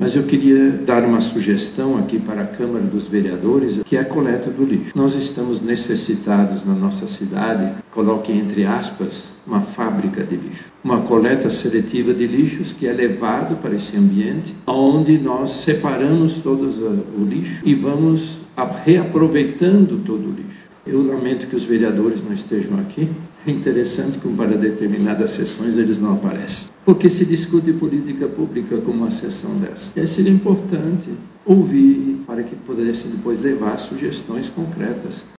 Mas eu queria dar uma sugestão aqui para a Câmara dos Vereadores, que é a coleta do lixo. Nós estamos necessitados na nossa cidade, coloque entre aspas, uma fábrica de lixo. Uma coleta seletiva de lixos que é levado para esse ambiente, onde nós separamos todo o lixo e vamos reaproveitando todo o lixo. Eu lamento que os vereadores não estejam aqui. É interessante como para determinadas sessões eles não aparecem. Porque se discute política pública como uma sessão dessa. E aí seria importante ouvir para que pudessem depois levar sugestões concretas.